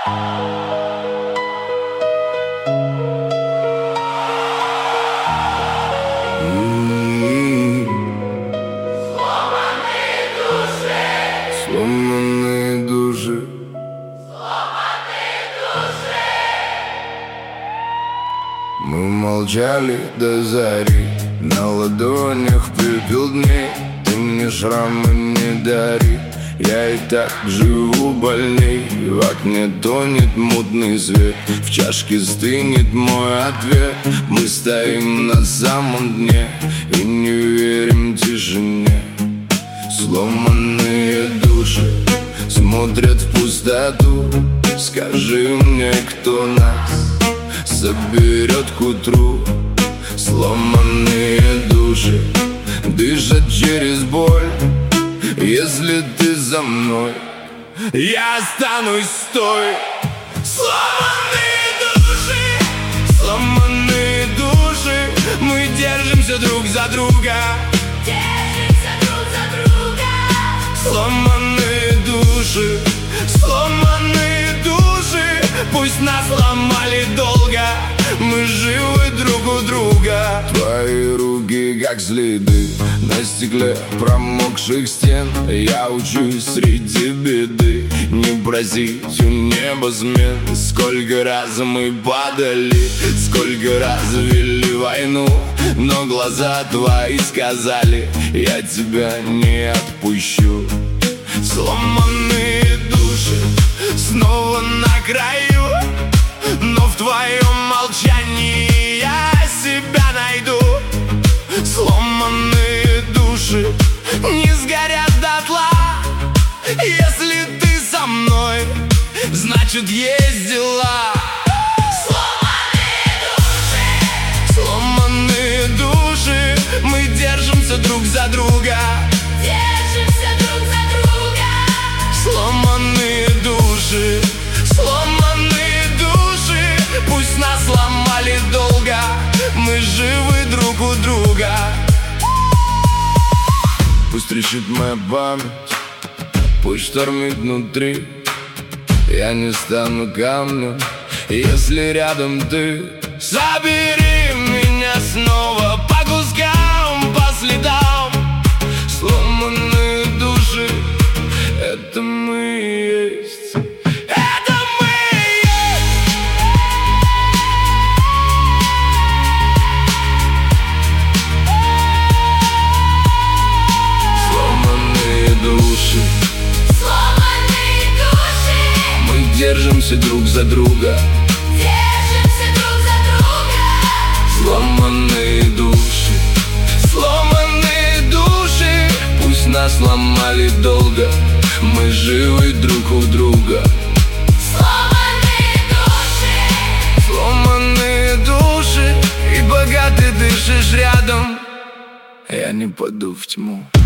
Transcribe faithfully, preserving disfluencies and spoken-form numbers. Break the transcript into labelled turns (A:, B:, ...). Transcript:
A: Сломанные души, мы молчали до зари, на ладонях пепел дней. Ты мне шрамы не дари, я и так живу больней. В окне тонет мутный свет, в чашке стынет мой ответ. Мы стоим на самом дне и не верим тишине. Сломанные души смотрят в пустоту. Скажи мне, кто нас соберет к утру? Сломанные души дышат через боль. Если ты за мной, я останусь с той. Сломанные души, сломанные души, мы держимся друг за друга.
B: Держимся друг за друга.
A: Сломанные души, сломанные души, пусть нас ломали долго, мы живы друг у друга. Твои руки как следы на стекле промокших стен. Я учусь среди беды не просить у неба смен. Сколько раз мы падали, сколько раз вели войну, но глаза твои сказали: я тебя не отпущу. Сломанные души снова на краю, но в твоем молчании я себя найду. Сломанные души не сгорят дотла. Если ты со мной, значит есть дела.
B: Сломанные души,
A: Сломанные души, мы держимся друг за друга.
B: держимся друг за друга.
A: Сломанные души, сломанные души, пусть нас ломали долго, мы живы друг у друга. Пусть трещит моя память, пусть штормит внутри, я не стану камнем, если рядом ты. Собери меня снова по кускам, по следам. Сломанные души, это мы и есть. Это мы и есть. Сломанные души,
B: Сломанные души,
A: мы держимся друг за друга.
B: держимся друг за друга.
A: Сломанные души, сломанные души, пусть нас ломали долго, мы живы друг у друга.
B: Сломанные души,
A: Сломанные души, и пока ты дышишь рядом, я не паду в тьму.